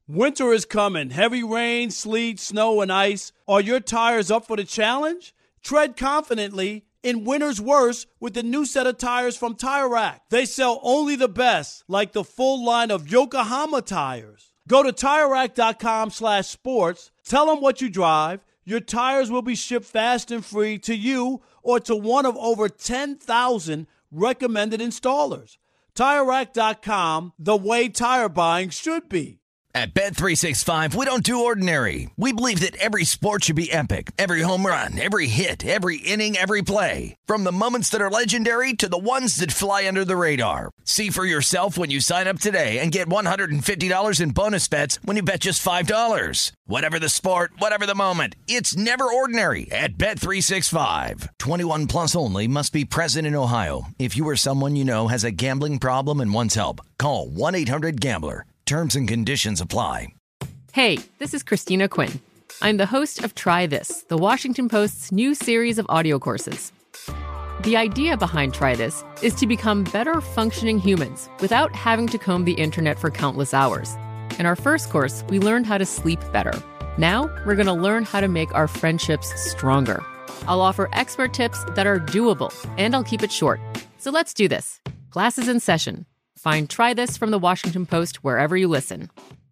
Winter is coming. Heavy rain, sleet, snow, and ice. Are your tires up for the challenge? Tread confidently in winter's worst with the new set of tires from Tire Rack. They sell only the best, like the full line of Yokohama tires. Go to TireRack.com/sports. Tell them what you drive. Your tires will be shipped fast and free to you or to one of over 10,000 recommended installers. TireRack.com, the way tire buying should be. At Bet365, we don't do ordinary. We believe that every sport should be epic. Every home run, every hit, every inning, every play. From the moments that are legendary to the ones that fly under the radar. See for yourself when you sign up today and get $150 in bonus bets when you bet just $5. Whatever the sport, whatever the moment, it's never ordinary at Bet365. 21 plus only. Must be present in Ohio. If you or someone you know has a gambling problem and wants help, call 1-800-GAMBLER. Terms and conditions apply. Hey, this is Christina Quinn. I'm the host of Try This, the Washington Post's new series of audio courses. The idea behind Try This is to become better functioning humans without having to comb the internet for countless hours. In our first course, we learned how to sleep better. Now, we're going to learn how to make our friendships stronger. I'll offer expert tips that are doable, and I'll keep it short. So let's do this. Class is in session. Find Try This from the Washington Post wherever you listen.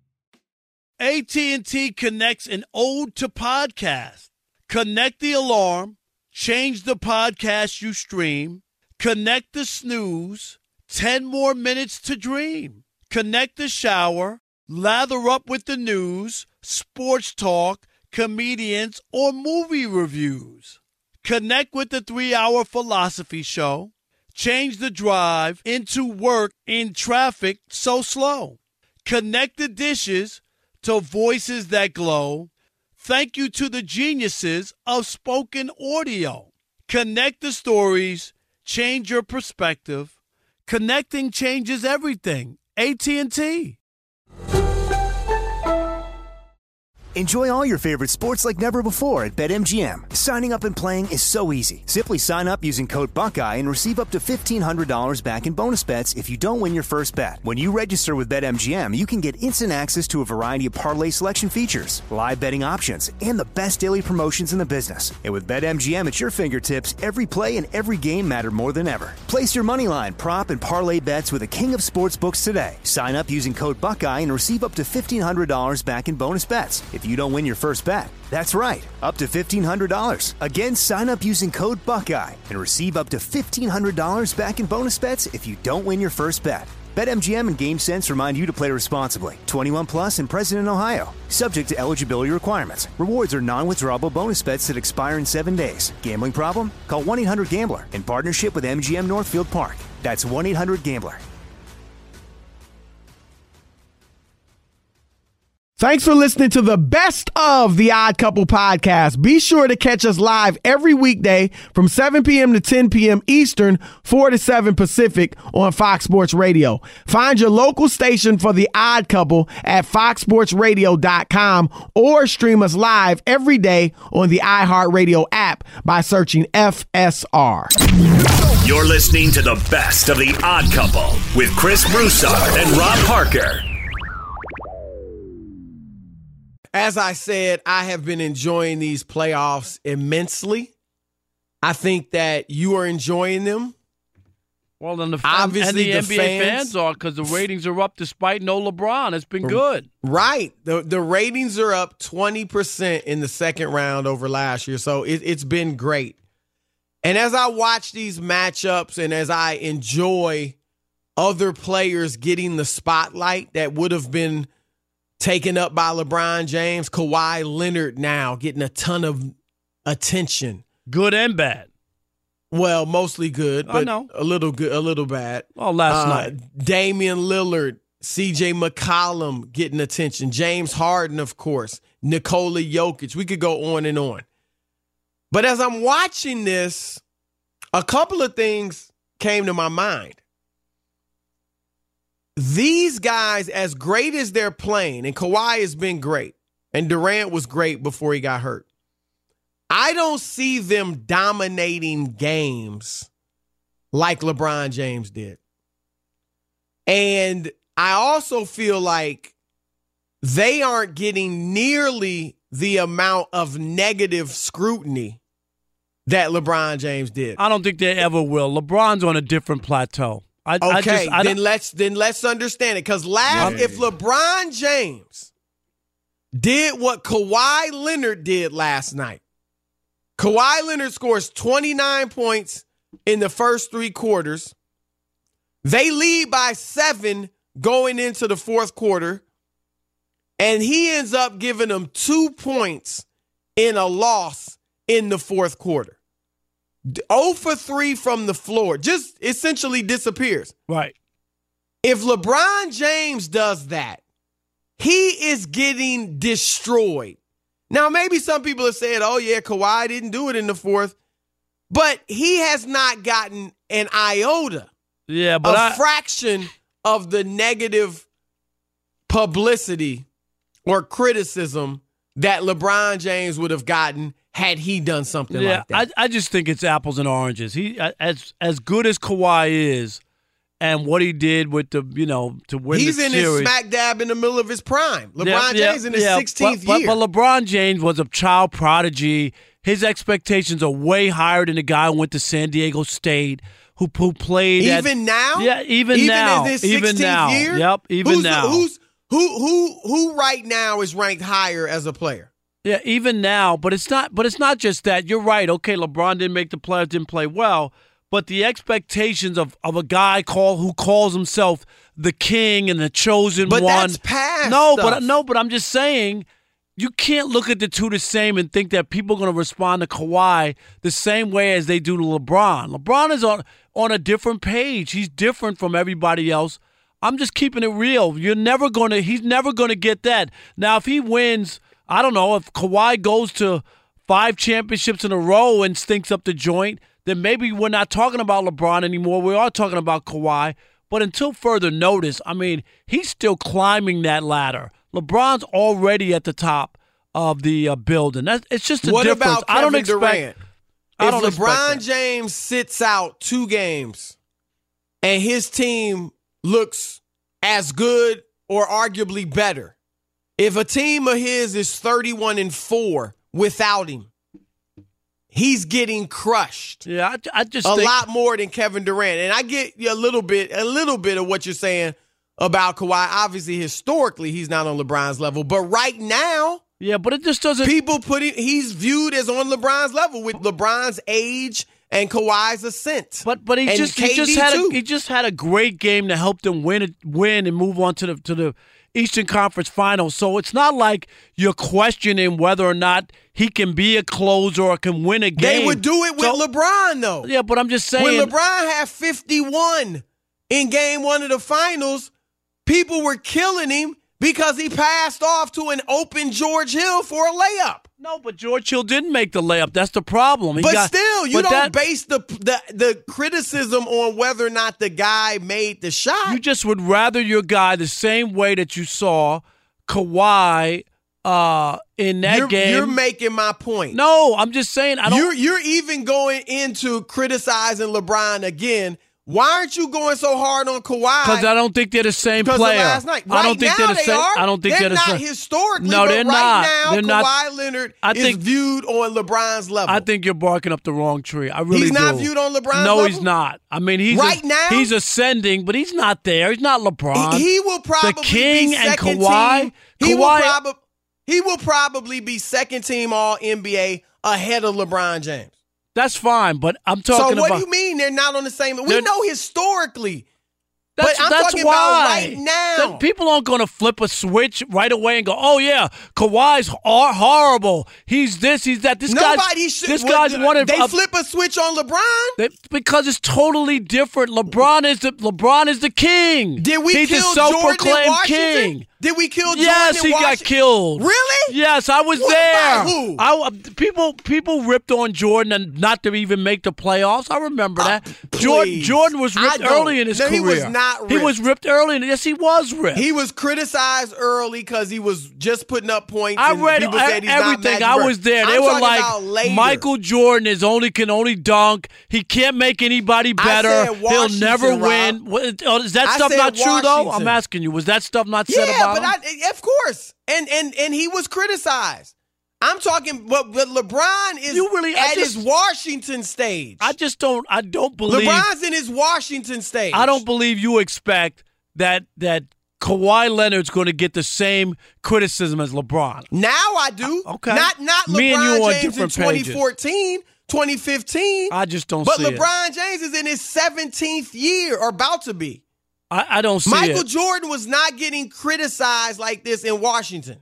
AT&T connects an ode to podcast. Connect the alarm. Change the podcast you stream. Connect the snooze. 10 more minutes to dream. Connect the shower. Lather up with the news, sports talk, comedians, or movie reviews. Connect with the 3-hour philosophy show. Change the drive into work in traffic so slow. Connect the dishes to voices that glow. Thank you to the geniuses of spoken audio. Connect the stories. Change your perspective. Connecting changes everything. AT&T. Enjoy all your favorite sports like never before at BetMGM. Signing up and playing is so easy. Simply sign up using code Buckeye and receive up to $1,500 back in bonus bets if you don't win your first bet. When you register with BetMGM, you can get instant access to a variety of parlay selection features, live betting options, and the best daily promotions in the business. And with BetMGM at your fingertips, every play and every game matter more than ever. Place your moneyline, prop, and parlay bets with the king of sportsbooks today. Sign up using code Buckeye and receive up to $1,500 back in bonus bets if you don't win your first bet. That's right, up to $1,500. Again, sign up using code Buckeye and receive up to $1,500 back in bonus bets if you don't win your first bet. BetMGM and GameSense remind you to play responsibly. 21 plus and present in Ohio. Subject to eligibility requirements. Rewards are non-withdrawable bonus bets that expire in 7 days. Gambling problem? Call 1-800-GAMBLER in partnership with MGM Northfield Park. That's 1-800-GAMBLER. Thanks for listening to the best of the Odd Couple podcast. Be sure to catch us live every weekday from 7 p.m. to 10 p.m. Eastern, 4 to 7 Pacific on Fox Sports Radio. Find your local station for the Odd Couple at foxsportsradio.com or stream us live every day on the iHeartRadio app by searching FSR. You're listening to the best of the Odd Couple with Chris Broussard and Rob Parker. As I said, I have been enjoying these playoffs immensely. I think that you are enjoying them. Well, then Obviously, the the NBA fans are, because the ratings are up despite no LeBron. It's been good. Right. The ratings are up 20% in the second round over last year, so it's been great. And as I watch these matchups and as I enjoy other players getting the spotlight that would have been taken up by LeBron James, Kawhi Leonard now getting a ton of attention. Good and bad. Well, mostly good, but I know. a little good, a little bad. Oh, last night. Damian Lillard, CJ McCollum getting attention. James Harden, of course. Nikola Jokic. We could go on and on. But as I'm watching this, a couple of things came to my mind. These guys, as great as they're playing, and Kawhi has been great, and Durant was great before he got hurt, I don't see them dominating games like LeBron James did. And I also feel like they aren't getting nearly the amount of negative scrutiny that LeBron James did. I don't think they ever will. LeBron's on a different plateau. Then let's understand it. Because if LeBron James did what Kawhi Leonard did last night, Kawhi Leonard scores 29 points in the first 3 quarters. They lead by 7 going into the fourth quarter, and he ends up giving them 2 points in a loss in the fourth quarter. 0 for 3 from the floor, just essentially disappears. Right. If LeBron James does that, he is getting destroyed. Now, maybe some people have said, oh, yeah, Kawhi didn't do it in the fourth, but he has not gotten an iota, a fraction of the negative publicity or criticism that LeBron James would have gotten had he done something like that. I just think it's apples and oranges. He as good as Kawhi is, and what he did with the to win he's the series. He's in his smack dab in the middle of his prime. LeBron James in his 16th year. But LeBron James was a child prodigy. His expectations are way higher than the guy who went to San Diego State, who played even now. Yeah, even now. In his 16th year. Yep, now. Who right now is ranked higher as a player? Yeah, even now, but it's not just that. You're right. Okay, LeBron didn't make the playoffs, didn't play well, but the expectations of a guy who calls himself the king and the chosen one. But that's past stuff. But I'm just saying, you can't look at the two the same and think that people are going to respond to Kawhi the same way as they do to LeBron. LeBron is on a different page. He's different from everybody else. I'm just keeping it real. He's never going to get that. Now, if he wins, I don't know, if Kawhi goes to 5 championships in a row and stinks up the joint, then maybe we're not talking about LeBron anymore. We are talking about Kawhi. But until further notice, I mean, he's still climbing that ladder. LeBron's already at the top of the building. It's just a difference. What about Kevin Durant? If LeBron James sits out 2 games and his team looks as good or arguably better, if a team of his is 31-4 without him, he's getting crushed. Yeah, I just think lot more than Kevin Durant. And I get a little bit of what you're saying about Kawhi. Obviously, historically, he's not on LeBron's level, but right now, yeah, but it just doesn't. He's viewed as on LeBron's level with LeBron's age and Kawhi's ascent. But he just had a great game to help them win and move on to the Eastern Conference Finals. So it's not like you're questioning whether or not he can be a closer or can win a game. They would do it with LeBron, though. Yeah, but I'm just saying. When LeBron had 51 in game 1 of the finals, people were killing him because he passed off to an open George Hill for a layup. No, but George Hill didn't make the layup. That's the problem. You don't base the criticism on whether or not the guy made the shot. You just would rather your guy the same way that you saw Kawhi in that game. You're making my point. No, I'm just saying. You're even going into criticizing LeBron again. Why aren't you going so hard on Kawhi? Because I don't think they're the same player. Because of last night. I don't think they're the same. I don't think they're the same. They're not historically. No, they're not. Now, Kawhi Leonard is viewed on LeBron's level. I think you're barking up the wrong tree. I really do. He's not viewed on LeBron's level? No, he's not. I mean, he's ascending, but he's not there. He's not LeBron. He will probably the King be second and Kawhi. Team. He will probably be second team All NBA ahead of LeBron James. That's fine, but I'm talking about... So what do you mean they're not on the same... We know historically, but I'm talking about right now. People aren't going to flip a switch right away and go, oh, yeah, Kawhi's horrible. He's this, he's that. This guy's one... They flip a switch on LeBron? Because it's totally different. LeBron is the king. Did we He's kill the self-proclaimed Jordan in Washington? king. Did we kill Jordan Yes, he got killed. Really? Yes, I was What, there. by who? People ripped on Jordan and not to even make the playoffs. I remember that. Jordan was ripped early in his career. He was not ripped. He was ripped early. Yes, he was ripped. He was criticized early because he was just putting up points. I and read people said he's everything. Not I was there. They were like, Michael Jordan can only dunk. He can't make anybody better. He'll never win. Is that stuff not true, though? I'm asking you. Was that stuff not said about him? Yeah, of course. And he was criticized. I'm talking, but LeBron is his Washington stage. I don't believe. LeBron's in his Washington stage. I don't believe you expect that Kawhi Leonard's going to get the same criticism as LeBron. Now I do. Okay. Not Me and you LeBron on James in different 2014, 2015. I just don't see it. But LeBron James is in his 17th year, or about to be. I don't see it. Michael Jordan was not getting criticized like this in Washington.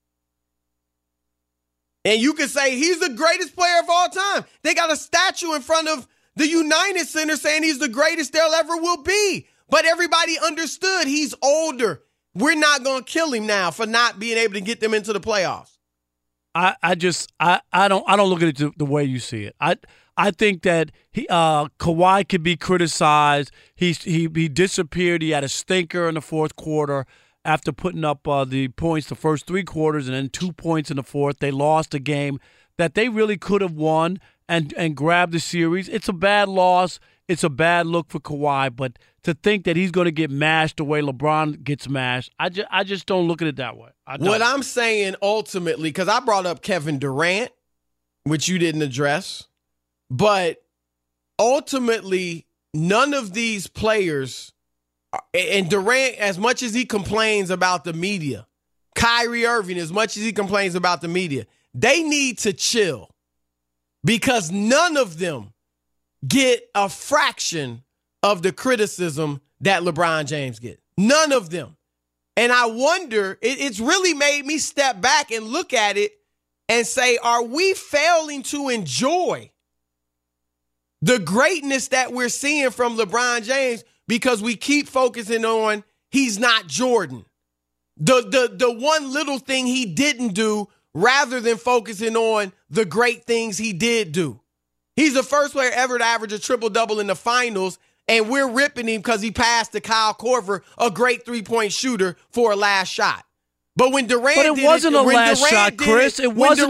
And you could say he's the greatest player of all time. They got a statue in front of the United Center saying he's the greatest there ever will be. But everybody understood he's older. We're not going to kill him now for not being able to get them into the playoffs. I don't look at it the way you see it. I think that Kawhi could be criticized. He disappeared. He had a stinker in the fourth quarter after putting up the points the first three quarters and then 2 points in the fourth. They lost a game that they really could have won and grabbed the series. It's a bad loss. It's a bad look for Kawhi. But to think that he's going to get mashed the way LeBron gets mashed, I just don't look at it that way. What I'm saying ultimately, because I brought up Kevin Durant, which you didn't address, but ultimately none of these players, and Durant, as much as he complains about the media, Kyrie Irving, as much as he complains about the media, they need to chill because none of them get a fraction of the criticism that LeBron James gets. None of them. And I wonder, it's really made me step back and look at it and say, are we failing to enjoy the greatness that we're seeing from LeBron James because we keep focusing on he's not Jordan? The one little thing he didn't do rather than focusing on the great things he did do. He's the first player ever to average a triple-double in the finals, and we're ripping him because he passed to Kyle Korver, a great three-point shooter, for a last shot. But when Durant did it, It wasn't a last shot. It wasn't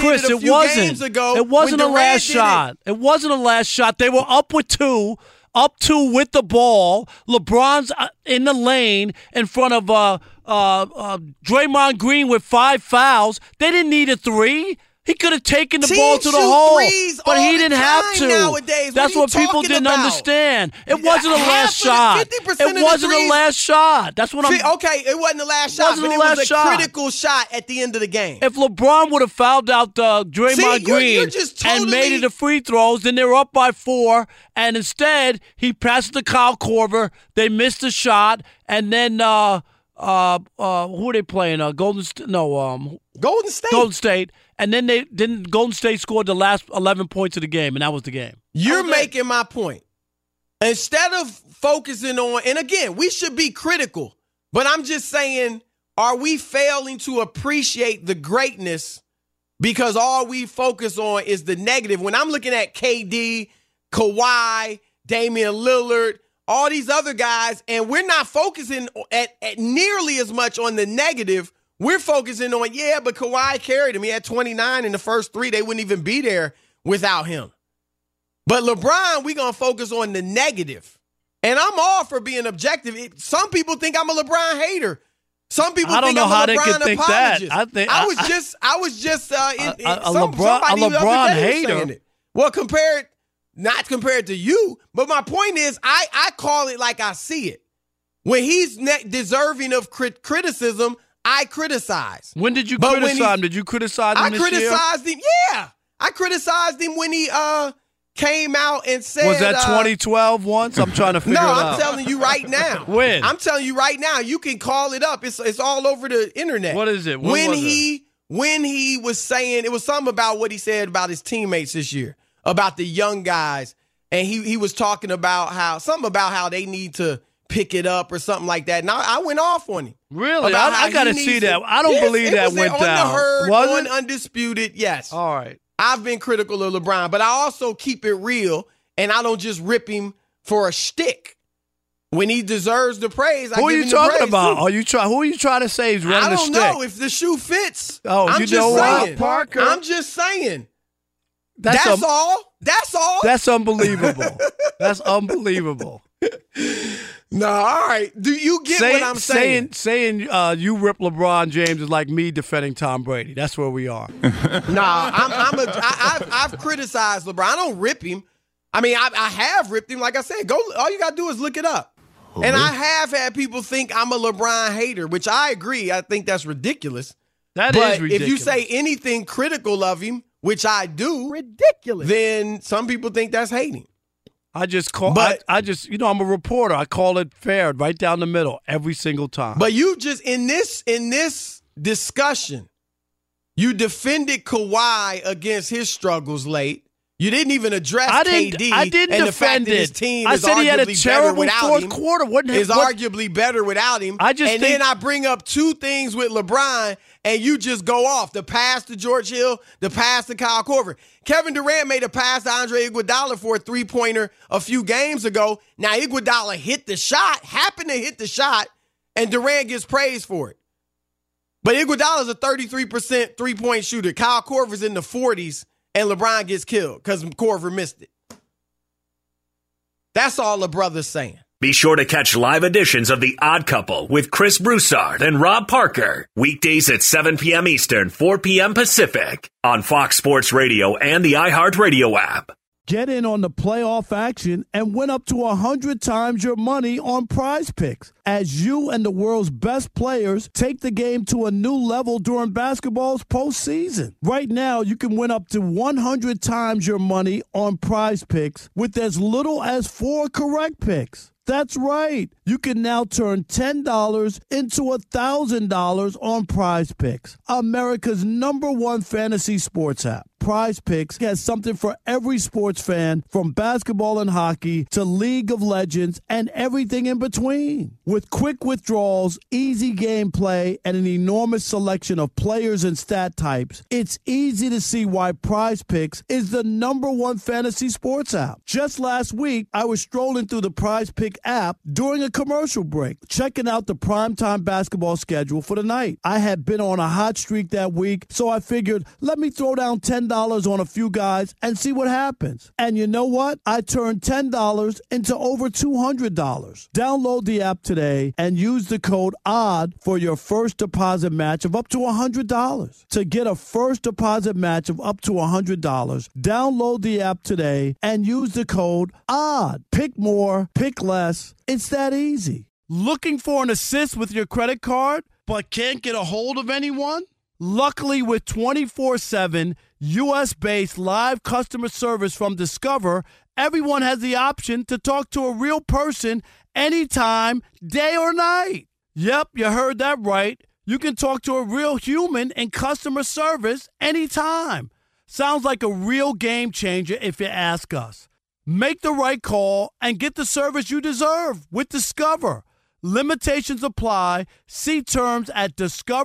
a last shot. They were up two with the ball. LeBron's in the lane in front of Draymond Green with 5 fouls. They didn't need a three. He could have taken the ball to the hole, but he didn't have to. Nowadays. That's what people didn't understand. It wasn't a last shot. It wasn't a last shot. That's what I'm. Okay, it wasn't the last shot, but it was a critical shot at the end of the game. If LeBron would have fouled out Draymond Green and made it a free throws, then they were up by 4, and instead he passed to Kyle Korver. They missed the shot, and then who are they playing? Golden State. Golden State. And then Golden State scored the last 11 points of the game, and that was the game. You're making my point. Instead of focusing on, and again, we should be critical, but I'm just saying, are we failing to appreciate the greatness because all we focus on is the negative? When I'm looking at KD, Kawhi, Damian Lillard, all these other guys, and we're not focusing at nearly as much on the negative. We're focusing on, but Kawhi carried him. He had 29 in the first 3. They wouldn't even be there without him. But LeBron, we're going to focus on the negative. And I'm all for being objective. Some people think I'm a LeBron hater. Some people think I'm a LeBron apologist. I was just a LeBron hater. Well, not compared to you, but my point is I call it like I see it. When he's deserving of criticism, I criticize. When did you criticize him? Did you criticize him this year? I criticized him, yeah. I criticized him when he came out and said... Was that 2012 once? I'm trying to figure it out. No, I'm telling you right now. When? I'm telling you right now. You can call it up. It's all over the internet. What is it? When he was saying... It was something about what he said about his teammates this year, about the young guys, and he was talking about how they need to pick it up or something like that. And I went off on him. Really? I got to see that. I don't believe that went down. On the herd, was on Undisputed, yes. All right. I've been critical of LeBron, but I also keep it real, and I don't just rip him for a shtick. When he deserves the praise, I give him the praise. Who are you talking about? Who are you trying to say is running the stick? I don't know if the shoe fits. Oh, I'm you just know saying. what, Parker? I'm just saying. That's all. That's all. That's unbelievable. That's unbelievable. No, all right. Do you get what I'm saying? Saying you rip LeBron James is like me defending Tom Brady. That's where we are. Nah, I've criticized LeBron. I don't rip him. I mean, I have ripped him. Like I said, all you got to do is look it up. And I have had people think I'm a LeBron hater, which I agree. I think that's ridiculous. That is ridiculous. If you say anything critical of him, which I do, ridiculous, then some people think that's hating. I'm a reporter. I call it fair, right down the middle, every single time. But you just, in this discussion, you defended Kawhi against his struggles late. You didn't even address KD. I didn't and defend the fact it. That his team I is said he had a arguably terrible better fourth him, quarter. Arguably better without him. Then I bring up two things with LeBron, and you just go off. The pass to George Hill, the pass to Kyle Korver. Kevin Durant made a pass to Andre Iguodala for a three-pointer a few games ago. Now, Iguodala happened to hit the shot, and Durant gets praised for it. But Iguodala's a 33% three-point shooter. Kyle Korver's in the 40s. And LeBron gets killed because Korver missed it. That's all the brother's saying. Be sure to catch live editions of The Odd Couple with Chris Broussard and Rob Parker. Weekdays at 7 p.m. Eastern, 4 p.m. Pacific on Fox Sports Radio and the iHeartRadio app. Get in on the playoff action and win up to 100 times your money on Prize Picks as you and the world's best players take the game to a new level during basketball's postseason. Right now, you can win up to 100 times your money on Prize Picks with as little as 4 correct picks. That's right. You can now turn $10 into $1,000 on Prize Picks, America's #1 fantasy sports app. Prize Picks has something for every sports fan, from basketball and hockey to League of Legends and everything in between. With quick withdrawals, easy gameplay, and an enormous selection of players and stat types, it's easy to see why Prize Picks is the #1 fantasy sports app. Just last week, I was strolling through the Prize Pick app during a commercial break, checking out the primetime basketball schedule for the night. I had been on a hot streak that week, so I figured, let me throw down $10 on a few guys and see what happens. And you know what? I turned $10 into over $200. Download the app today and use the code ODD for your first deposit match of up to $100. To get a first deposit match of up to $100, download the app today and use the code ODD. Pick more, pick less. It's that easy. Looking for an assist with your credit card but can't get a hold of anyone? Luckily, with 24/7 U.S.-based live customer service from Discover, everyone has the option to talk to a real person anytime, day or night. Yep, you heard that right. You can talk to a real human in customer service anytime. Sounds like a real game changer if you ask us. Make the right call and get the service you deserve with Discover. Limitations apply. See terms at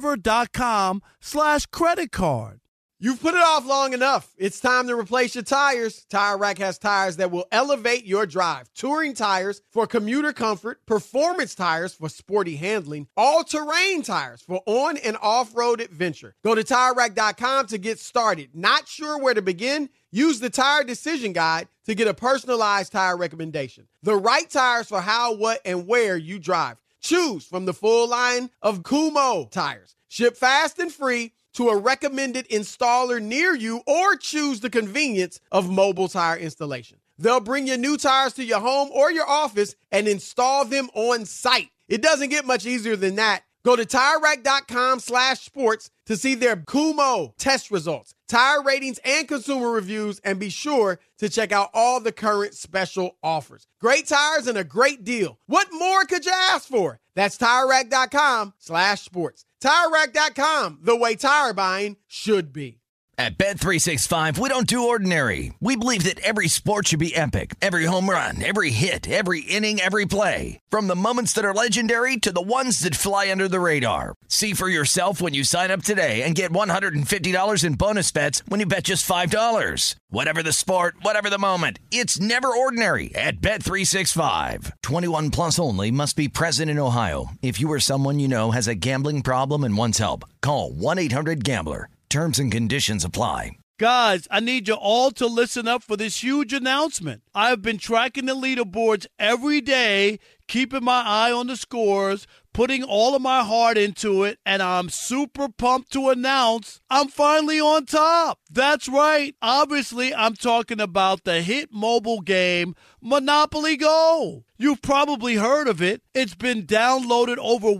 discover.com/credit card. You've put it off long enough. It's time to replace your tires. Tire Rack has tires that will elevate your drive. Touring tires for commuter comfort, performance tires for sporty handling, all-terrain tires for on- and off-road adventure. Go to TireRack.com to get started. Not sure where to begin? Use the Tire Decision Guide to get a personalized tire recommendation. The right tires for how, what, and where you drive. Choose from the full line of Kumho tires. Ship fast and free to a recommended installer near you, or choose the convenience of mobile tire installation. They'll bring your new tires to your home or your office and install them on site. It doesn't get much easier than that. Go to TireRack.com/sports to see their Kumho test results, tire ratings, and consumer reviews, and be sure to check out all the current special offers. Great tires and a great deal. What more could you ask for? That's TireRack.com/sports. TireRack.com, the way tire buying should be. At Bet365, we don't do ordinary. We believe that every sport should be epic. Every home run, every hit, every inning, every play. From the moments that are legendary to the ones that fly under the radar. See for yourself when you sign up today and get $150 in bonus bets when you bet just $5. Whatever the sport, whatever the moment, it's never ordinary at Bet365. 21 plus only. Must be present in Ohio. If you or someone you know has a gambling problem and wants help, call 1-800-GAMBLER. Terms and conditions apply. Guys, I need you all to listen up for this huge announcement. I have been tracking the leaderboards every day, keeping my eye on the scores, putting all of my heart into it, and I'm super pumped to announce I'm finally on top. That's right. Obviously, I'm talking about the hit mobile game, Monopoly Go. You've probably heard of it. It's been downloaded over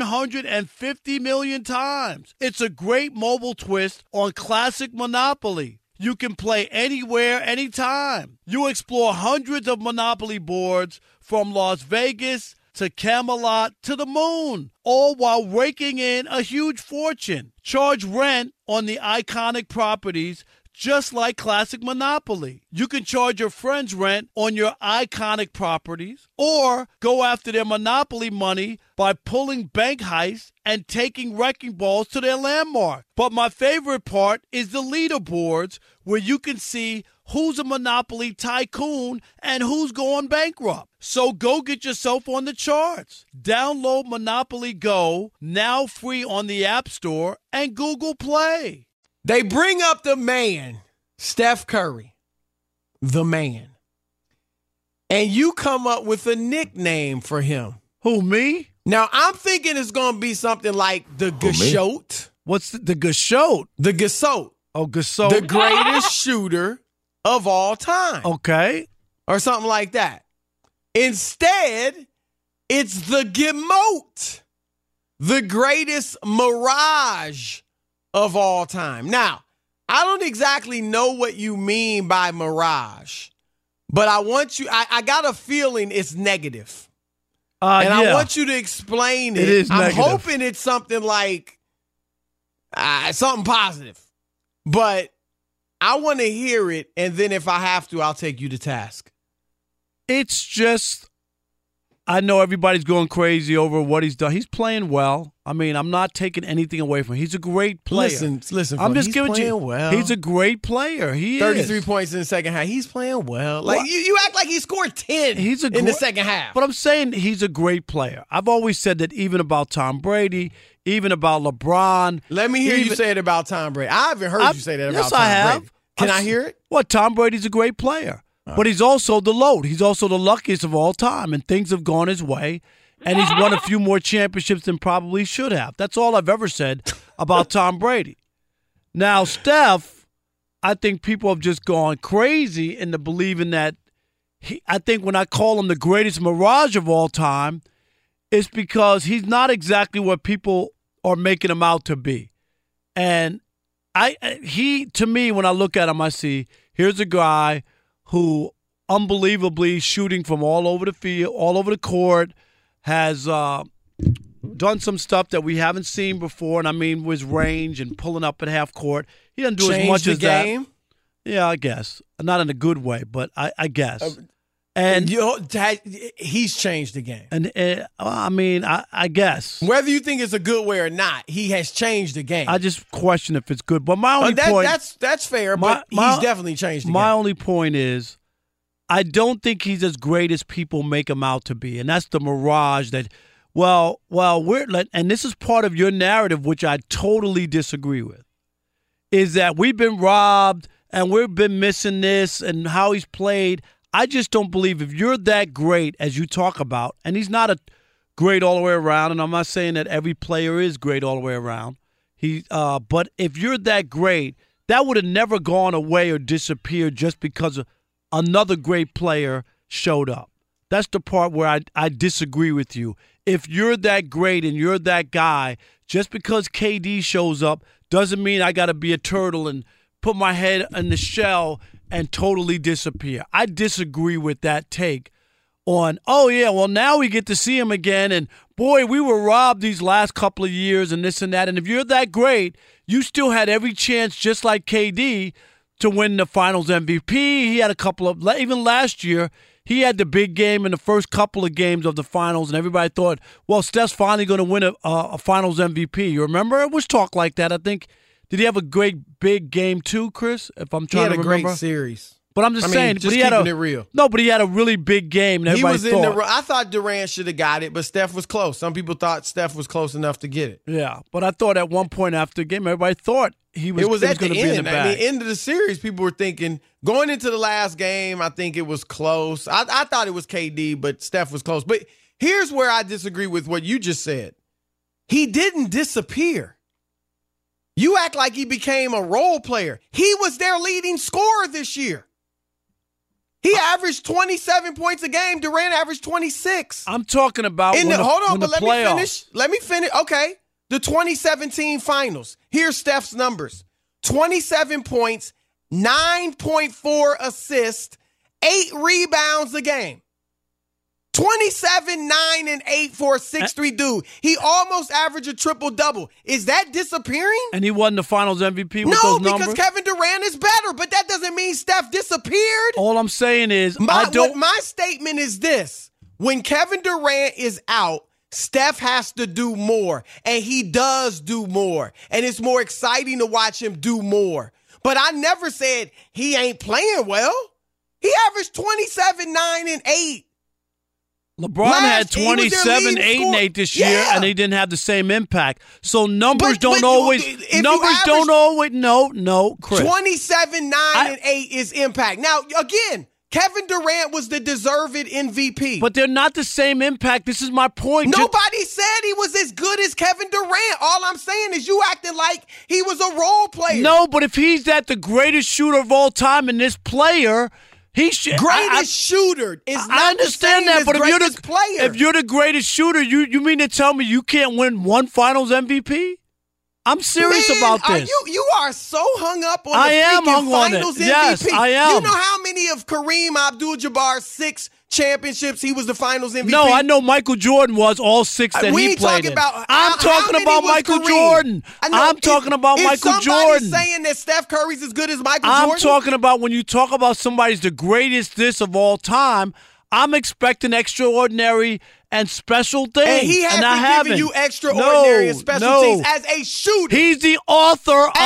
150 million times. It's a great mobile twist on classic Monopoly. You can play anywhere, anytime. You explore hundreds of Monopoly boards from Las Vegas to Camelot to the moon, all while raking in a huge fortune. Charge rent on the iconic properties just like classic Monopoly. You can charge your friends rent on your iconic properties or go after their Monopoly money by pulling bank heists and taking wrecking balls to their landmark. But my favorite part is the leaderboards where you can see who's a Monopoly tycoon and who's going bankrupt. So go get yourself on the charts. Download Monopoly Go, now free on the App Store and Google Play. They bring up the man, Steph Curry, the man. And you come up with a nickname for him. Who, me? Now, I'm thinking it's going to be something like the Gashote. What's the Gashote? The Gasot. Oh, Gasot. The greatest shooter of all time. Okay. Or something like that. Instead, it's the Gemote, the greatest mirage of all time. Now, I don't exactly know what you mean by mirage, but I want you, I got a feeling it's negative. I want you to explain it. It is negative. I'm hoping it's something like something positive, but I want to hear it, and then if I have to, I'll take you to task. It's just, I know everybody's going crazy over what he's done. He's playing well. I mean, I'm not taking anything away from him. He's a great player. Listen. I'm just he's giving playing you. Well. He's a great player. He 33 is. points in the second half. He's playing well. Like you act like he scored 10 in the second half. But I'm saying he's a great player. I've always said that even about Tom Brady, even about LeBron. Let me hear you say it about Tom Brady. I haven't heard you say that about Tom Brady. Yes, I have. Can I hear it? Well, Tom Brady's a great player. But he's also the LOAT. He's also the luckiest of all time, and things have gone his way. And he's won a few more championships than probably should have. That's all I've ever said about Tom Brady. Now, Steph, I think people have just gone crazy into believing that I think when I call him the greatest mirage of all time, it's because he's not exactly what people are making him out to be. And to me, when I look at him, I see here's a guy who unbelievably shooting from all over the field, all over the court, has done some stuff that we haven't seen before, and I mean with range and pulling up at half court. He doesn't do as much as that. Game? Yeah, I guess. Not in a good way, but I guess. And he's changed the game. And I mean, I guess. Whether you think it's a good way or not, he has changed the game. I just question if it's good. But my only point... That's fair, but he's definitely changed the game. My only point is, I don't think he's as great as people make him out to be. And that's the mirage that, and this is part of your narrative, which I totally disagree with, is that we've been robbed and we've been missing this and how he's played. I just don't believe if you're that great as you talk about, and he's not a great all the way around, and I'm not saying that every player is great all the way around. But if you're that great, that would have never gone away or disappeared just because another great player showed up. That's the part where I disagree with you. If you're that great and you're that guy, just because KD shows up doesn't mean I got to be a turtle and put my head in the shell and totally disappear. I disagree with that take on, now we get to see him again, and boy, we were robbed these last couple of years and this and that. And if you're that great, you still had every chance, just like KD, to win the Finals MVP. He had a couple of, even last year, he had the big game in the first couple of games of the Finals, and everybody thought, well, Steph's finally going to win a Finals MVP. You remember? It was talk like that. I think, did he have a great big game too, Chris? If I'm trying to remember. He had a great series. But I'm just saying, just but he had keeping it real. No, but he had a really big game. And everybody I thought Durant should have got it, but Steph was close. Some people thought Steph was close enough to get it. Yeah, but I thought at one point after the game, everybody thought he was at going to be in the bag. At the end of the series, people were thinking, going into the last game, I think it was close. I thought it was KD, but Steph was close. But here's where I disagree with what you just said. He didn't disappear. You act like he became a role player. He was their leading scorer this year. He averaged 27 points a game. Durant averaged 26. I'm talking about let me finish. Let me finish. Okay. The 2017 Finals. Here's Steph's numbers. 27 points, 9.4 assists, 8 rebounds a game. 27, 9, and 8 for a 6'3" dude. He almost averaged a triple-double. Is that disappearing? And he won the Finals MVP with those numbers? No, because Kevin Durant is better, but that doesn't mean Steph disappeared. All I'm saying is, my statement is this. When Kevin Durant is out, Steph has to do more, and he does do more, and it's more exciting to watch him do more. But I never said he ain't playing well. He averaged 27, 9, and 8. LeBron had 27, 8, and 8 this year, and he didn't have the same impact. So numbers don't always, Chris. 27, 9, and 8 is impact. Now, again, Kevin Durant was the deserved MVP. But they're not the same impact. This is my point. Nobody said he was as good as Kevin Durant. All I'm saying is you acting like he was a role player. No, but if he's the greatest shooter of all time and this player, he should. Greatest shooter is not I understand the same that, but as greatest player. If you're the greatest shooter, you mean to tell me you can't win one Finals MVP? I'm serious about this. You are so hung up on the Finals MVP. Yes, I am. You know how many of Kareem Abdul-Jabbar's 6 championships he was the Finals MVP? No, I know Michael Jordan was all 6 that he played in. I'm talking about Michael Jordan. I'm talking about Michael Jordan. Is somebody saying that Steph Curry's as good as Michael Jordan? I'm talking about when you talk about somebody's the greatest this of all time, I'm expecting extraordinary and special things. And he hasn't given you extraordinary and special things as a shooter. He's the author of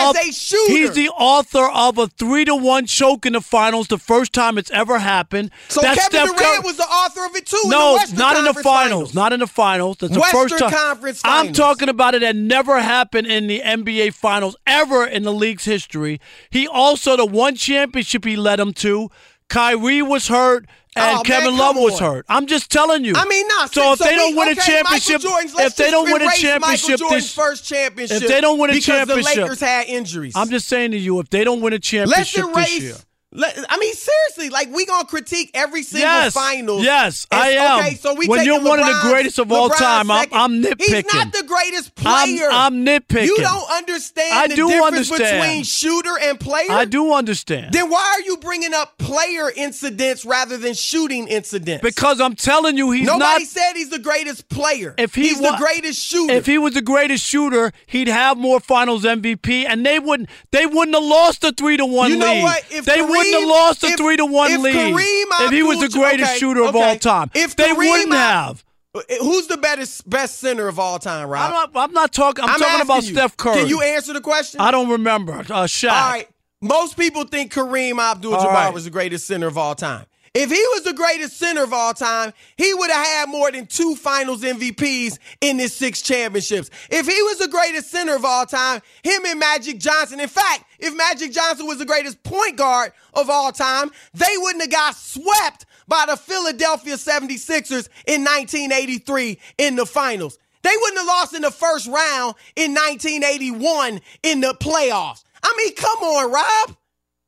a 3-1 choke in the Finals, the first time it's ever happened. So Kevin Durant was the author of it too. No, not in the finals. Not in the finals. That's the first time. Conference Finals. I'm talking about it that never happened in the NBA Finals ever in the league's history. He also, the one championship he led them to, Kyrie was hurt. And Kevin Love was hurt. I'm just telling you. I mean, So if they don't win a championship, if they don't win a championship, first championship, if they don't win a championship, championship, the Lakers had injuries. I'm just saying to you, if they don't win a championship this year. I mean, seriously, we gonna critique every single Finals. Yes, I am. Okay, so when you're one of the greatest of all time, I'm nitpicking. He's not the greatest player. I'm nitpicking. You don't understand the difference between shooter and player? I do understand. Then why are you bringing up player incidents rather than shooting incidents? Because I'm telling you, Nobody said he's the greatest player. He's the greatest shooter. If he was the greatest shooter, he'd have more Finals MVP, and they wouldn't have lost the 3-1 lead. You know what? They wouldn't have lost the 3-1 lead if he was the greatest shooter of all time. They wouldn't have. Who's the best center of all time, Rob? I'm not talking. I'm talking about Steph Curry. Can you answer the question? I don't remember. Shaq. All right. Most people think Kareem Abdul-Jabbar was the greatest center of all time. If he was the greatest center of all time, he would have had more than 2 Finals MVPs in his 6 championships. If he was the greatest center of all time, him and Magic Johnson. In fact, if Magic Johnson was the greatest point guard of all time, they wouldn't have got swept by the Philadelphia 76ers in 1983 in the finals. They wouldn't have lost in the first round in 1981 in the playoffs. I mean, come on, Rob.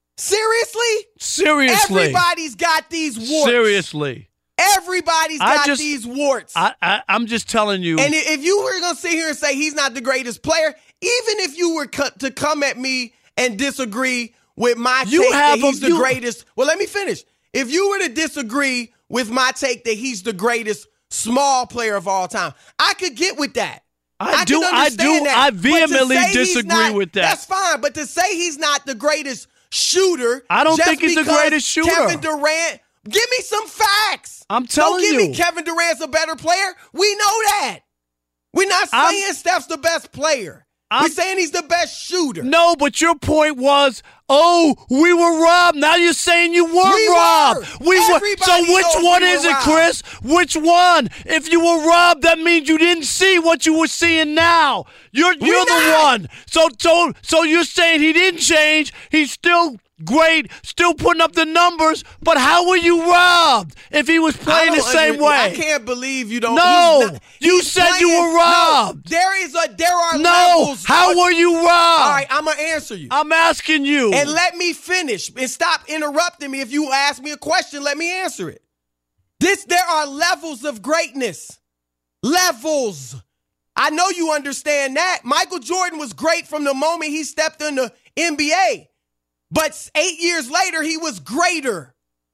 Seriously? Everybody's got these warts. Seriously. Everybody's got these warts. I'm just telling you. And if you were going to sit here and say he's not the greatest player, even if you were to come at me and disagree with my take that he's the greatest. Well, let me finish. If you were to disagree with my take that he's the greatest small player of all time. I could get with that. I vehemently disagree with that. That's fine, but to say he's not the greatest shooter, I don't think he's the greatest shooter. Kevin Durant, give me some facts. I'm telling you. Don't give me Kevin Durant's a better player. We know that. We're not saying Steph's the best player. We're saying he's the best shooter. No, but your point was, we were robbed. Now you're saying you weren't robbed. We were. So which one is it, Chris? Which one? If you were robbed, that means you didn't see what you were seeing now. You're the one. So you're saying he didn't change. He's still great, still putting up the numbers, but how were you robbed if he was playing the same way? I can't believe you don't. No, you said you were robbed. No, there are levels. How were you robbed? All right, I'm going to answer you. I'm asking you. And let me finish and stop interrupting me. If you ask me a question, let me answer it. There are levels of greatness. Levels. I know you understand that. Michael Jordan was great from the moment he stepped in the NBA. But 8 years later, he was greater.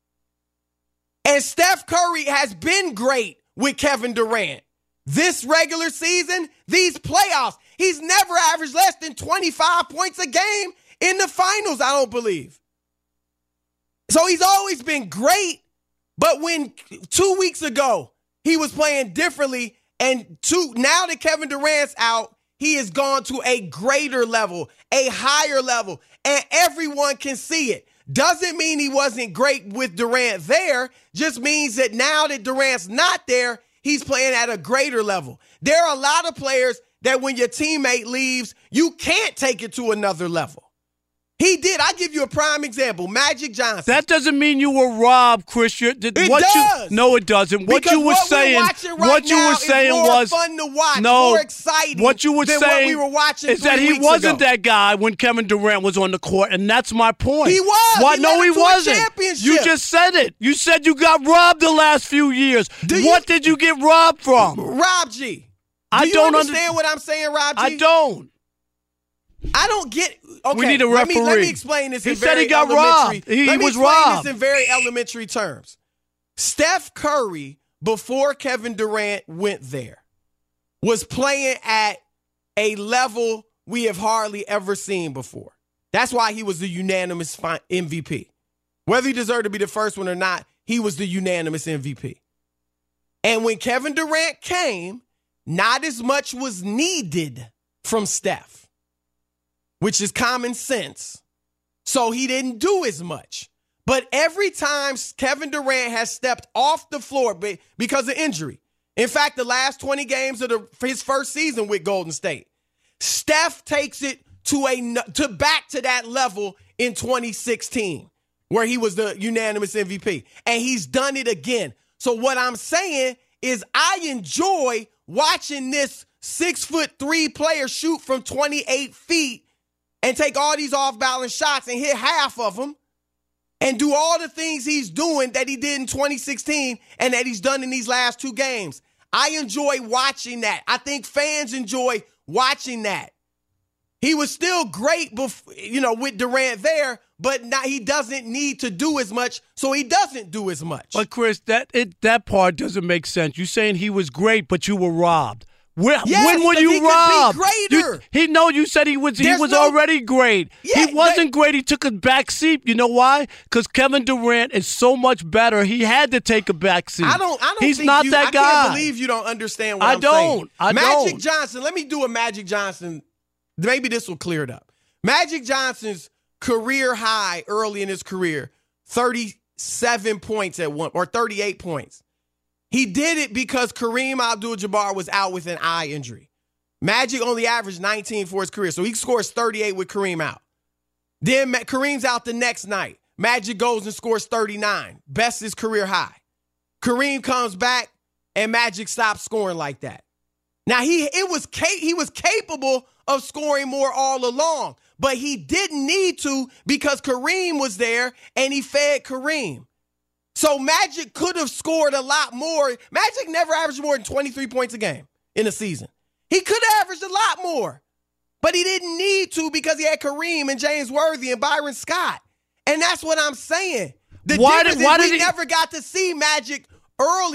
And Steph Curry has been great with Kevin Durant. This regular season, these playoffs, he's never averaged less than 25 points a game in the finals, I don't believe. So he's always been great. But when 2 weeks ago, he was playing differently, and now that Kevin Durant's out, he has gone to a greater level, a higher level, and everyone can see it. Doesn't mean he wasn't great with Durant there, just means that now that Durant's not there, he's playing at a greater level. There are a lot of players that when your teammate leaves, you can't take it to another level. He did. I'll give you a prime example. Magic Johnson. That doesn't mean you were robbed, Chris. It does. No, it doesn't. What you were saying was fun to watch, more exciting. What you were than saying what we were watching is that he wasn't ago. that guy when Kevin Durant was on the court, and that's my point. He was. What? He No, led he him to a wasn't. championship. You just said it. You said you got robbed the last few years. What did you get robbed from? Rob G. I Do don't you understand what I'm saying, Rob G? I don't. I don't get. Okay, we need a referee. Let me explain this. He said he got robbed. He was robbed. This in very elementary terms. Steph Curry, before Kevin Durant went there, was playing at a level we have hardly ever seen before. That's why he was the unanimous MVP. Whether he deserved to be the first one or not, he was the unanimous MVP. And when Kevin Durant came, not as much was needed from Steph, which is common sense. So he didn't do as much. But every time Kevin Durant has stepped off the floor because of injury, in fact, the last 20 games of his first season with Golden State, Steph takes it to back to that level in 2016, where he was the unanimous MVP. And he's done it again. So what I'm saying is I enjoy watching this 6'3" player shoot from 28 feet and take all these off-balance shots and hit half of them and do all the things he's doing that he did in 2016 and that he's done in these last two games. I enjoy watching that. I think fans enjoy watching that. He was still great with Durant there, but he doesn't need to do as much, so he doesn't do as much. But, Chris, that part doesn't make sense. You're saying he was great, but you were robbed. When were you robbed? Could be greater. You said he was already great. Yeah, he wasn't great. He took a back seat. You know why? Because Kevin Durant is so much better. He had to take a back seat. He's not that guy. I can't believe you don't understand what I'm saying. Magic Johnson, let me do a Magic Johnson. Maybe this will clear it up. Magic Johnson's career high early in his career, 37 points or 38 points. He did it because Kareem Abdul-Jabbar was out with an eye injury. Magic only averaged 19 for his career, so he scores 38 with Kareem out. Then Kareem's out the next night. Magic goes and scores 39, best his career high. Kareem comes back, and Magic stops scoring like that. Now, he was capable of scoring more all along, but he didn't need to because Kareem was there, and he fed Kareem. So Magic could have scored a lot more. Magic never averaged more than 23 points a game in a season. He could have averaged a lot more, but he didn't need to because he had Kareem and James Worthy and Byron Scott. And that's what I'm saying. The difference is we never got to see Magic early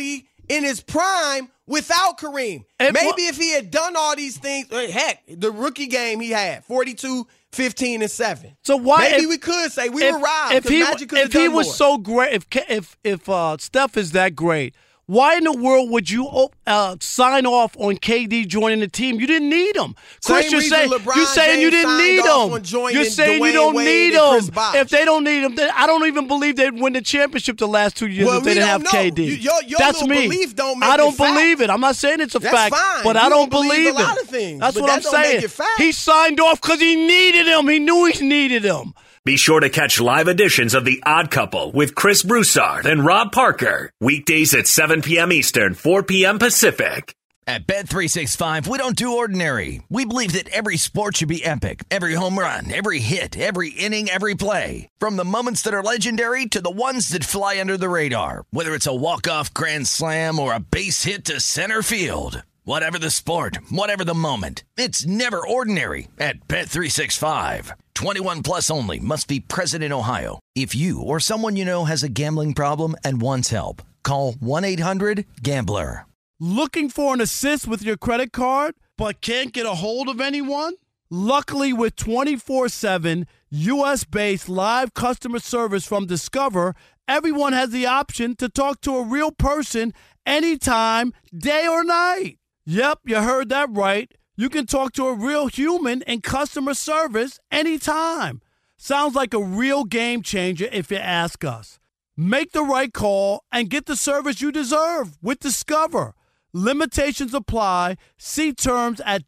in his prime without Kareem. Maybe if he had done all these things, heck, the rookie game he had, 42, 15, and 7. So why? Maybe we could say we were robbed. If he was so great, if Steph is that great, why in the world would you sign off on KD joining the team? You didn't need him. Chris, you're saying you didn't need him. You're saying you don't need him. If they don't need him, then I don't even believe they'd win the championship the last 2 years if they didn't have KD. That's me. I don't believe it. I'm not saying it's a fact, but I don't believe it. That's what I'm saying. He signed off because he needed him. He knew he needed him. Be sure to catch live editions of The Odd Couple with Chris Broussard and Rob Parker. Weekdays at 7 p.m. Eastern, 4 p.m. Pacific. At Bet365, we don't do ordinary. We believe that every sport should be epic. Every home run, every hit, every inning, every play. From the moments that are legendary to the ones that fly under the radar. Whether it's a walk-off grand slam or a base hit to center field. Whatever the sport, whatever the moment, it's never ordinary at Bet365. 21 plus only. Must be present in Ohio. If you or someone you know has a gambling problem and wants help, call 1-800-GAMBLER. Looking for an assist with your credit card but can't get a hold of anyone? Luckily, with 24/7 U.S.-based live customer service from Discover, everyone has the option to talk to a real person anytime, day or night. Yep, you heard that right. You can talk to a real human in customer service anytime. Sounds like a real game changer if you ask us. Make the right call and get the service you deserve with Discover. Limitations apply. See terms at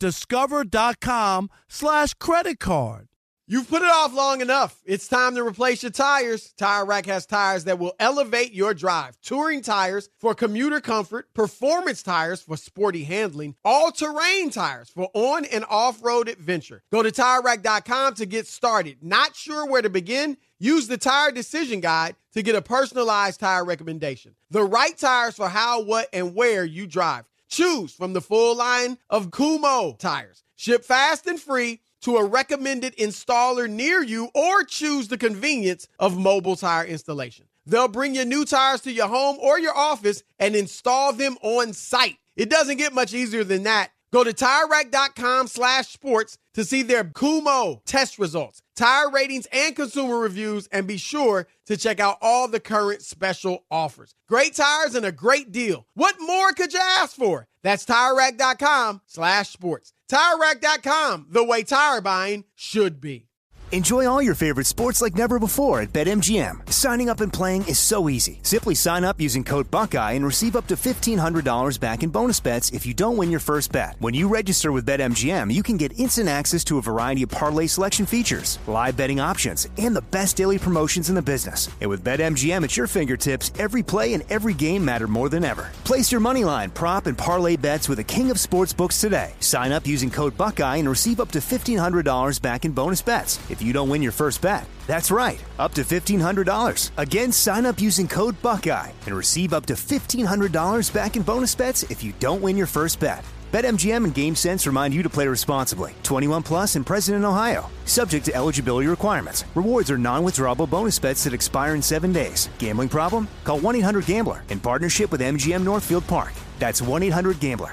discover.com/creditcard. You've put it off long enough. It's time to replace your tires. Tire Rack has tires that will elevate your drive. Touring tires for commuter comfort, performance tires for sporty handling, all-terrain tires for on- and off-road adventure. Go to TireRack.com to get started. Not sure where to begin? Use the Tire Decision Guide to get a personalized tire recommendation. The right tires for how, what, and where you drive. Choose from the full line of Kumho tires. Ship fast and free to a recommended installer near you, or choose the convenience of mobile tire installation. They'll bring your new tires to your home or your office and install them on site. It doesn't get much easier than that. Go to TireRack.com/sports to see their Kumho test results, tire ratings, and consumer reviews, and be sure to check out all the current special offers. Great tires and a great deal. What more could you ask for? That's TireRack.com/sports. TireRack.com, the way tire buying should be. Enjoy all your favorite sports like never before at BetMGM. Signing up and playing is so easy. Simply sign up using code Buckeye and receive up to $1,500 back in bonus bets if you don't win your first bet. When you register with BetMGM, you can get instant access to a variety of parlay selection features, live betting options, and the best daily promotions in the business. And with BetMGM at your fingertips, every play and every game matter more than ever. Place your moneyline, prop, and parlay bets with the king of sportsbooks today. Sign up using code Buckeye and receive up to $1,500 back in bonus bets if you don't win your first bet. That's right, up to $1,500. Again, sign up using code Buckeye and receive up to $1,500 back in bonus bets if you don't win your first bet. BetMGM and GameSense remind you to play responsibly. 21 plus and present in Ohio. Subject to eligibility requirements. Rewards are non-withdrawable bonus bets that expire in 7 days. Gambling problem? Call 1-800-GAMBLER in partnership with MGM Northfield Park. That's 1-800-GAMBLER.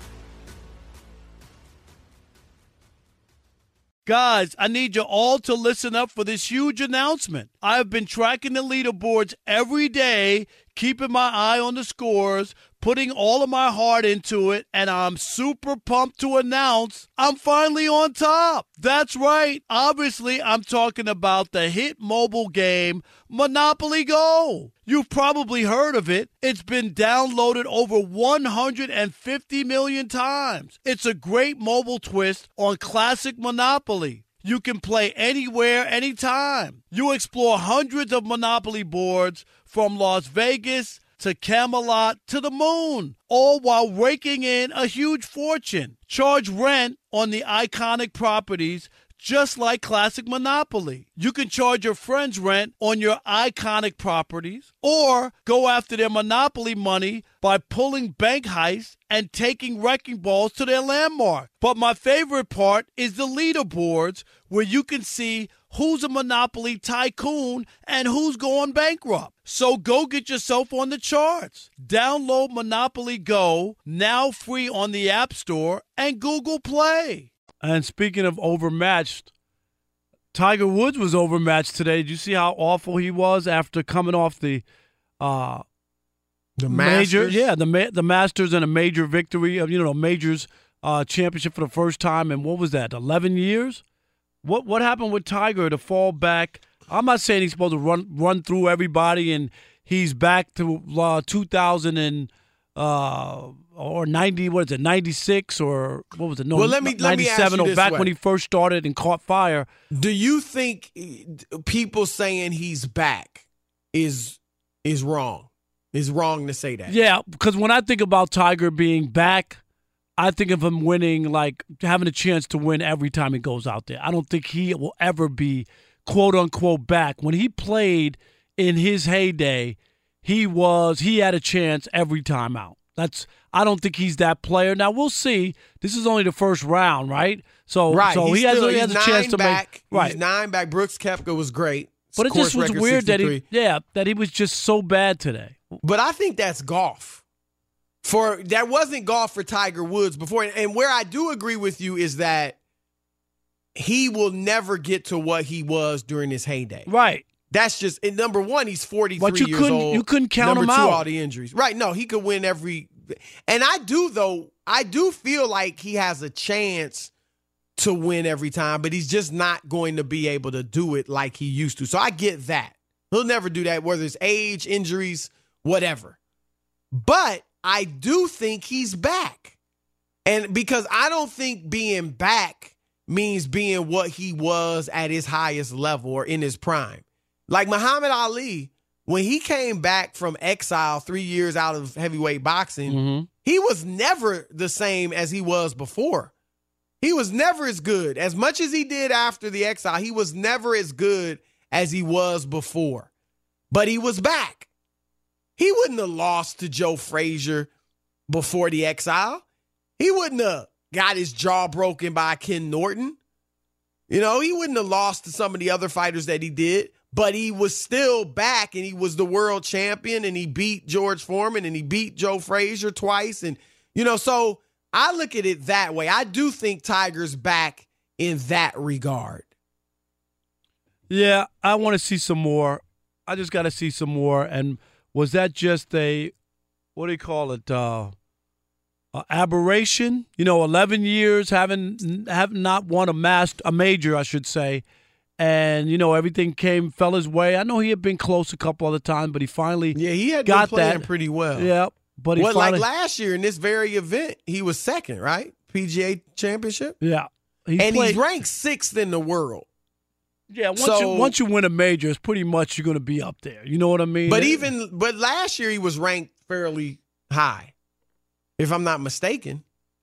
Guys, I need you all to listen up for this huge announcement. I have been tracking the leaderboards every day, keeping my eye on the scores, putting all of my heart into it, and I'm super pumped to announce I'm finally on top. That's right. Obviously, I'm talking about the hit mobile game, Monopoly Go. You've probably heard of it. It's been downloaded over 150 million times. It's a great mobile twist on classic Monopoly. You can play anywhere, anytime. You explore hundreds of Monopoly boards from Las Vegas to Camelot to the moon, all while raking in a huge fortune. Charge rent on the iconic properties just like classic Monopoly. You can charge your friends rent on your iconic properties or go after their Monopoly money by pulling bank heists and taking wrecking balls to their landmark. But my favorite part is the leaderboards, where you can see who's a monopoly tycoon and who's going bankrupt. So go get yourself on the charts. Download Monopoly Go, now free on the App Store and Google Play. And speaking of overmatched, Tiger Woods was overmatched today. Did you see how awful he was after coming off the Masters? Major, the Masters and a major victory of majors championship for the first time in what was that, 11 years? What happened with Tiger to fall back? I'm not saying he's supposed to run through everybody and he's back to 2000 and or 90, what is it, 96 or what was it? No, well, let me 97 ask you or back this way. when he first started and caught fire. Do you think people saying he's back is wrong? Is wrong to say that? Yeah, because when I think about Tiger being back, I think of him winning, like having a chance to win every time he goes out there. I don't think he will ever be quote unquote back. When he played in his heyday, he had a chance every time out. I don't think he's that player. Now we'll see. This is only the first round, right? So he has a chance to back. make right. He's 9 back. Brooks Koepka was great. But it just was weird 63. that he was just so bad today. But I think that's golf. That wasn't golf for Tiger Woods before. And where I do agree with you is that he will never get to what he was during his heyday. Right. That's just, and number one, he's 43 but years old. You couldn't count number him two, out. all the injuries. Right. No, he could win every. And I do feel like he has a chance to win every time, but he's just not going to be able to do it like he used to. So I get that. He'll never do that, whether it's age, injuries, whatever. But I do think he's back. And because I don't think being back means being what he was at his highest level or in his prime. Like Muhammad Ali, when he came back from exile 3 years out of heavyweight boxing, he was never the same as he was before. He was never as good. As much as he did after the exile, he was never as good as he was before. But he was back. He wouldn't have lost to Joe Frazier before the exile. He wouldn't have got his jaw broken by Ken Norton. He wouldn't have lost to some of the other fighters that he did. But he was still back, and he was the world champion, and he beat George Foreman, and he beat Joe Frazier twice. And, so I look at it that way. I do think Tiger's back in that regard. Yeah, I want to see some more. I just got to see some more. And was that just a, what do you call it, aberration? 11 years have not won a major, I should say. And, everything fell his way. I know he had been close a couple other times, but he finally he had got been playing that pretty well. Yeah, but he finally, like last year in this very event, he was second, right? PGA Championship. Yeah, he's ranked 6th in the world. Yeah, once you win a major, it's pretty much you're going to be up there. You know what I mean? But last year he was ranked fairly high, if I'm not mistaken.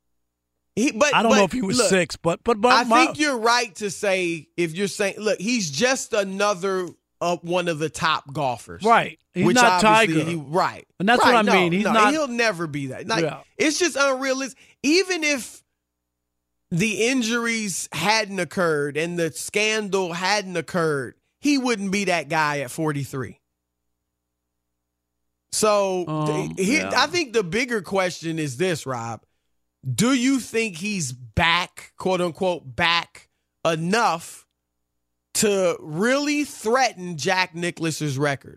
I don't know if he was 6, but I think you're right to say, if you're saying, look, he's just another one of the top golfers. Right. He's not Tiger. Right. And that's what I mean. He'll never be that. It's just unrealistic. Even if the injuries hadn't occurred and the scandal hadn't occurred, he wouldn't be that guy at 43. So I think the bigger question is this, Rob. Do you think he's back, quote unquote, back enough to really threaten Jack Nicklaus's record?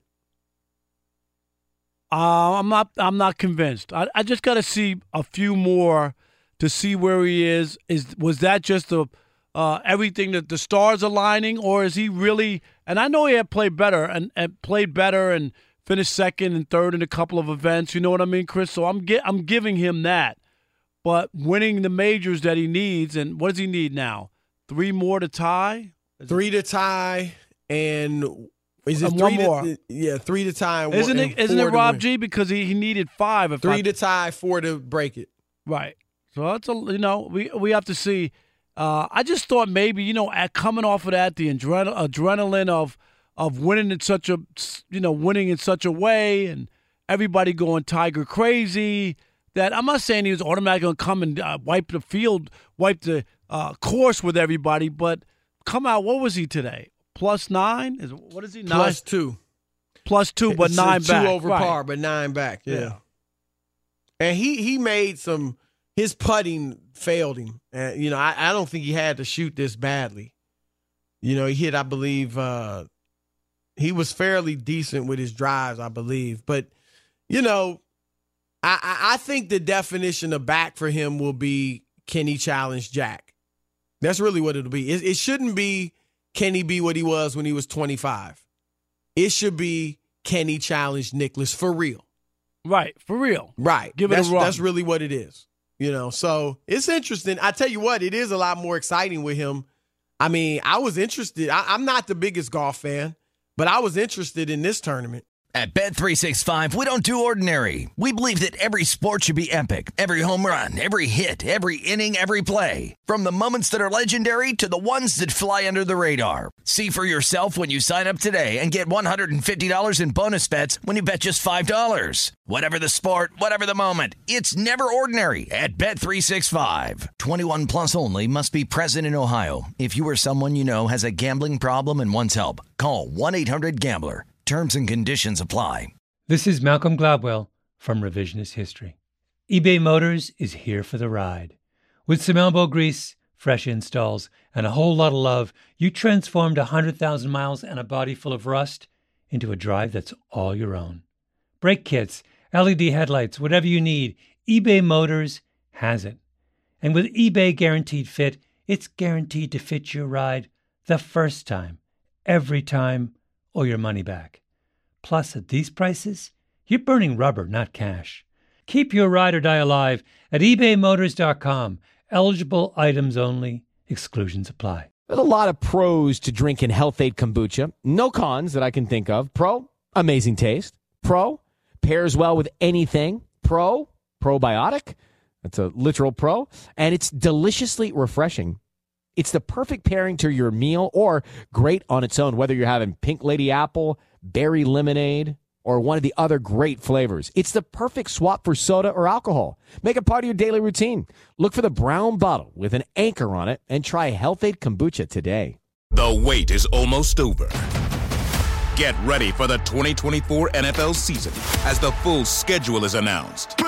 I'm not convinced. I just got to see a few more to see where he is. Was that just everything that the stars aligning, or is he really? And I know he had played better and played better and finished second and third in a couple of events. You know what I mean, Chris? So I'm giving him that. But winning the majors that he needs, and what does he need now? 3 more to tie? 3 to tie, and is it 1 more? 3 to tie. Isn't it Rob G? Because he needed 5. 3 to tie, 4 to break it. Right. So that's we have to see. I just thought maybe coming off of that, the adrenaline of winning in such a winning in such a way, and everybody going Tiger crazy. That I'm not saying he was automatically going to come and wipe the course with everybody, but come out. What was he today? plus 9? What is he? 9? Plus 2. Plus 2, but 9 back. 2 over par, but 9 back. Yeah. And he made his putting failed him. And, I don't think he had to shoot this badly. He hit, I believe, he was fairly decent with his drives, I believe. But, I think the definition of back for him will be, can he challenge Jack? That's really what it'll be. It shouldn't be, can he be what he was when he was 25? It should be, can he challenge Nicklaus for real? Right, for real. Right. Give it a run. That's really what it is. So it's interesting. I tell you what, it is a lot more exciting with him. I mean, I was interested. I'm not the biggest golf fan, but I was interested in this tournament. At Bet365, we don't do ordinary. We believe that every sport should be epic. Every home run, every hit, every inning, every play. From the moments that are legendary to the ones that fly under the radar. See for yourself when you sign up today and get $150 in bonus bets when you bet just $5. Whatever the sport, whatever the moment, it's never ordinary at Bet365. 21 plus only. Must be present in Ohio. If you or someone you know has a gambling problem and wants help, call 1-800-GAMBLER. Terms and conditions apply. This is Malcolm Gladwell from Revisionist History. eBay Motors is here for the ride. With some elbow grease, fresh installs, and a whole lot of love, you transformed 100,000 miles and a body full of rust into a drive that's all your own. Brake kits, LED headlights, whatever you need, eBay Motors has it. And with eBay Guaranteed Fit, it's guaranteed to fit your ride the first time, every time, or your money back. Plus, at these prices, you're burning rubber, not cash. Keep your ride or die alive at ebaymotors.com. Eligible items only. Exclusions apply. There's a lot of pros to drinking Health-Ade kombucha. No cons that I can think of. Pro, amazing taste. Pro, pairs well with anything. Pro, probiotic. That's a literal pro. And it's deliciously refreshing. It's the perfect pairing to your meal or great on its own, whether you're having Pink Lady Apple, Berry Lemonade, or one of the other great flavors. It's the perfect swap for soda or alcohol. Make it part of your daily routine. Look for the brown bottle with an anchor on it and try Health-Ade kombucha today. The wait is almost over. Get ready for the 2024 NFL season as the full schedule is announced.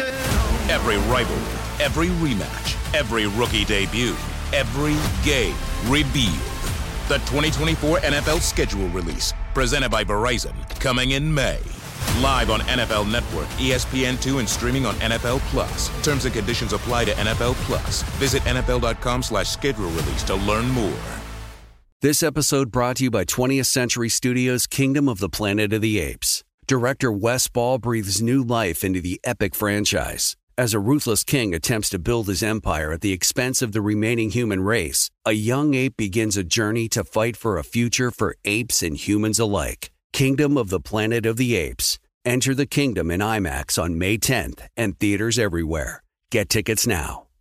Every rivalry, every rematch, every rookie debut, every game revealed. The 2024 NFL schedule release, presented by Verizon, coming in May. Live on NFL Network, ESPN2, and streaming on NFL Plus. Terms and conditions apply to NFL Plus. Visit NFL.com/schedule release to learn more. This episode brought to you by 20th Century Studios' Kingdom of the Planet of the Apes. Director Wes Ball breathes new life into the epic franchise. As a ruthless king attempts to build his empire at the expense of the remaining human race, a young ape begins a journey to fight for a future for apes and humans alike. Kingdom of the Planet of the Apes. Enter the kingdom in IMAX on May 10th and theaters everywhere. Get tickets now.